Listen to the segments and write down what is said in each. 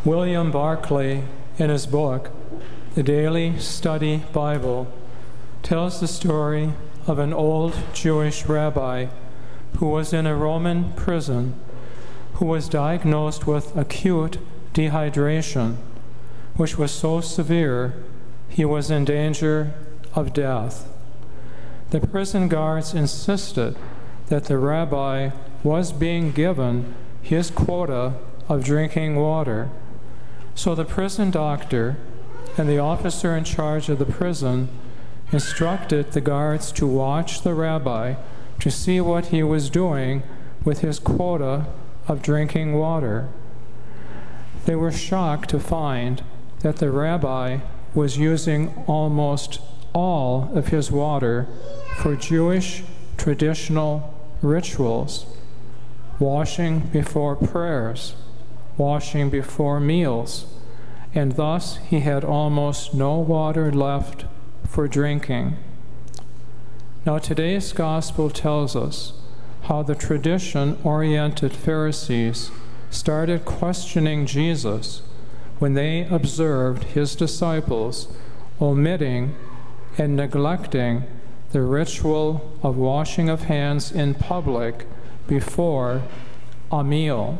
William Barclay, in his book, The Daily Study Bible, tells the story of an old Jewish rabbi who was in a Roman prison, who was diagnosed with acute dehydration, which was so severe he was in danger of death. The prison guards insisted that the rabbi was being given his quota of drinking water. So the prison doctor and the officer in charge of the prison instructed the guards to watch the rabbi to see what he was doing with his quota of drinking water. They were shocked to find that the rabbi was using almost all of his water for Jewish traditional rituals, washing before prayers, washing before meals, and thus he had almost no water left for drinking. Now today's gospel tells us how the tradition-oriented Pharisees started questioning Jesus when they observed his disciples omitting and neglecting the ritual of washing of hands in public before a meal.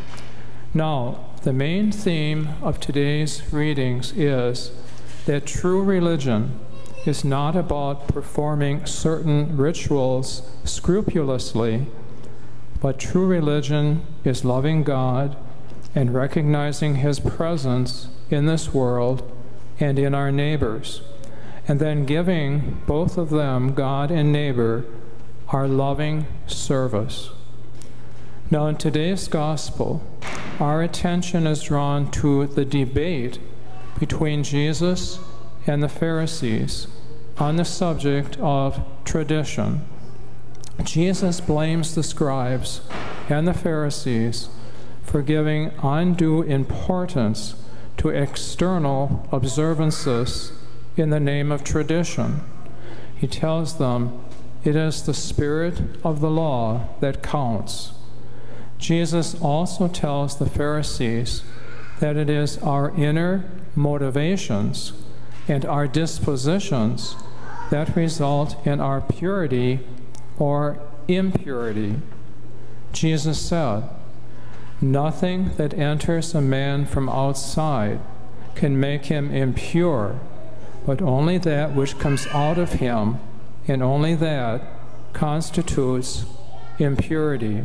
Now, the main theme of today's readings is that true religion is not about performing certain rituals scrupulously, but true religion is loving God and recognizing His presence in this world and in our neighbors, and then giving both of them, God and neighbor, our loving service. Now, in today's gospel, our attention is drawn to the debate between Jesus and the Pharisees on the subject of tradition. Jesus blames the scribes and the Pharisees for giving undue importance to external observances in the name of tradition. He tells them it is the spirit of the law that counts. Jesus also tells the Pharisees that it is our inner motivations and our dispositions that result in our purity or impurity. Jesus said, "Nothing that enters a man from outside can make him impure, but only that which comes out of him, and only that constitutes impurity."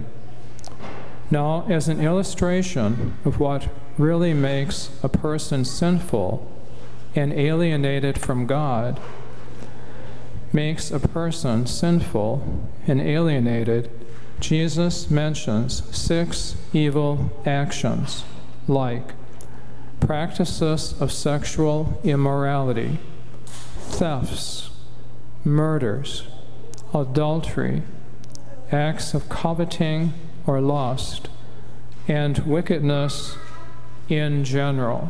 Now, as an illustration of what really makes a person sinful and alienated from God, makes a person sinful and alienated, Jesus mentions 6 evil actions, like practices of sexual immorality, thefts, murders, adultery, acts of coveting or lust, and wickedness in general.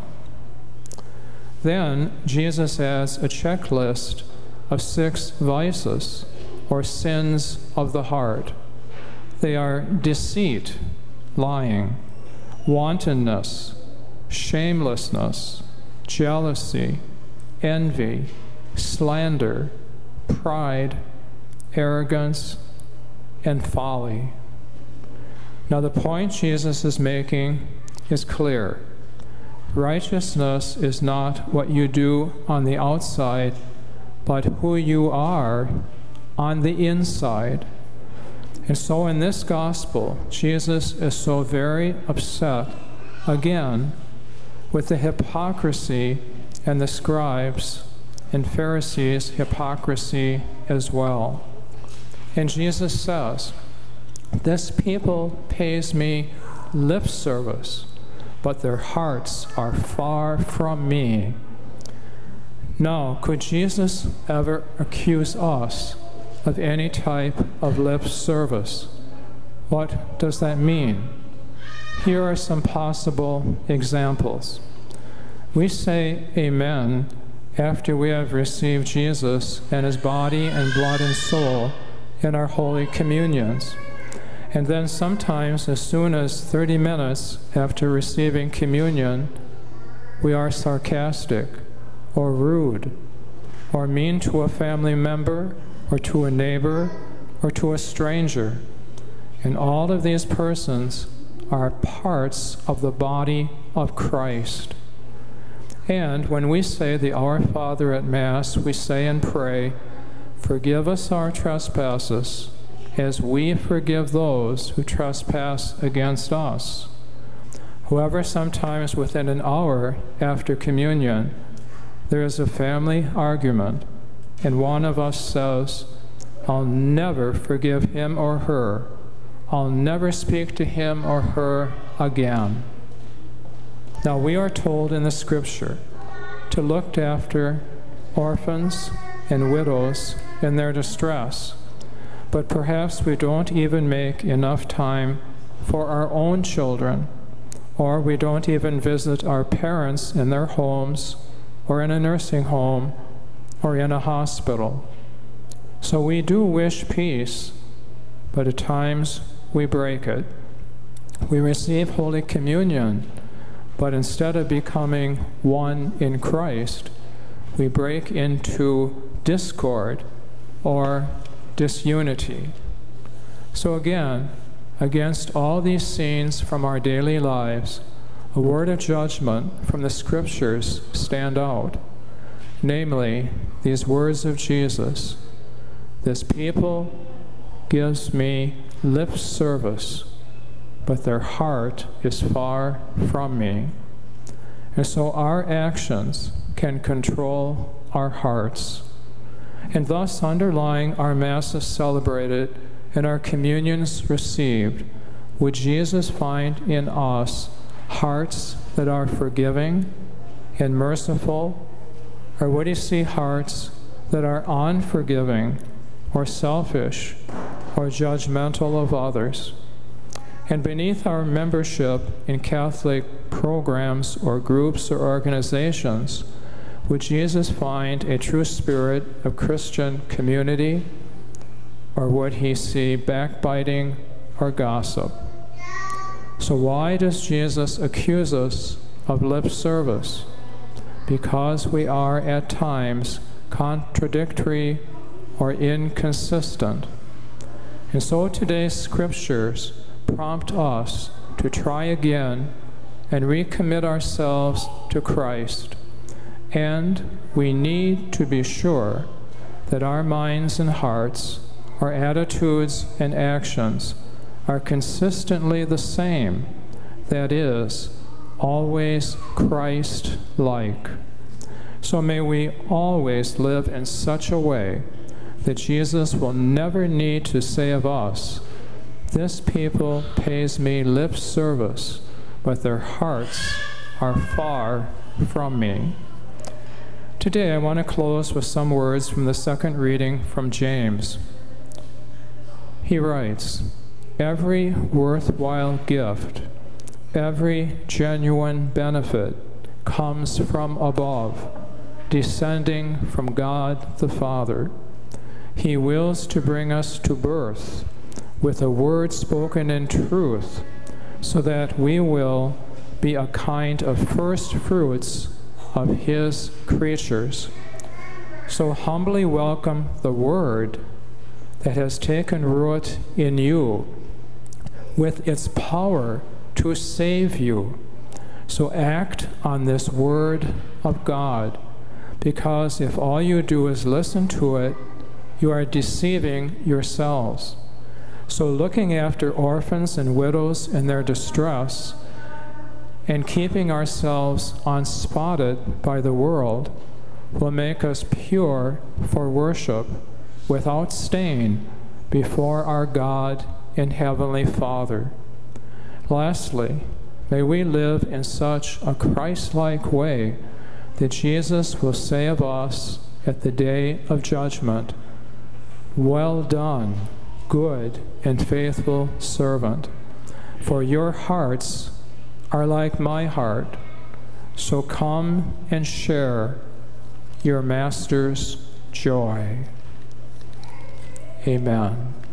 Then Jesus adds a checklist of 6 vices or sins of the heart. They are deceit, lying, wantonness, shamelessness, jealousy, envy, slander, pride, arrogance, and folly. Now, the point Jesus is making is clear. Righteousness is not what you do on the outside, but who you are on the inside. And so in this gospel, Jesus is so very upset, again, with the hypocrisy and the scribes and Pharisees' hypocrisy as well. And Jesus says, "This people pays me lip service, but their hearts are far from me." Now, could Jesus ever accuse us of any type of lip service? What does that mean? Here are some possible examples. We say amen after we have received Jesus and His body and blood and soul in our Holy Communions. And then sometimes, as soon as 30 minutes after receiving communion, we are sarcastic or rude or mean to a family member or to a neighbor or to a stranger. And all of these persons are parts of the body of Christ. And when we say the Our Father at Mass, we say and pray, "Forgive us our trespasses, as we forgive those who trespass against us." However, sometimes within an hour after communion, there is a family argument, and one of us says, "I'll never forgive him or her. I'll never speak to him or her again." Now, we are told in the Scripture to look after orphans and widows in their distress, but perhaps we don't even make enough time for our own children, or we don't even visit our parents in their homes or in a nursing home or in a hospital. So we do wish peace, but at times we break it. We receive Holy Communion, but instead of becoming one in Christ, we break into discord or disunity. So again, against all these scenes from our daily lives, a word of judgment from the Scriptures stand out, namely these words of Jesus: "This people gives me lip service, but their heart is far from me." And so our actions can control our hearts. And thus, underlying our Masses celebrated and our communions received, would Jesus find in us hearts that are forgiving and merciful, or would he see hearts that are unforgiving or selfish or judgmental of others? And beneath our membership in Catholic programs or groups or organizations, would Jesus find a true spirit of Christian community, or would he see backbiting or gossip? So why does Jesus accuse us of lip service? Because we are at times contradictory or inconsistent. And so today's Scriptures prompt us to try again and recommit ourselves to Christ. And we need to be sure that our minds and hearts, our attitudes and actions are consistently the same, that is, always Christ-like. So may we always live in such a way that Jesus will never need to say of us, "This people pays me lip service, but their hearts are far from me." Today I want to close with some words from the second reading from James. He writes, "Every worthwhile gift, every genuine benefit comes from above, descending from God the Father. He wills to bring us to birth with a word spoken in truth, so that we will be a kind of first fruits of his creatures. So humbly welcome the word that has taken root in you with its power to save you. So act on this word of God, because if all you do is listen to it, you are deceiving yourselves. So looking after orphans and widows in their distress and keeping ourselves unspotted by the world will make us pure for worship without stain before our God and Heavenly Father. Lastly, may we live in such a Christ-like way that Jesus will say of us at the day of judgment, "Well done, good and faithful servant, for your hearts are like my heart, so come and share your Master's joy." Amen.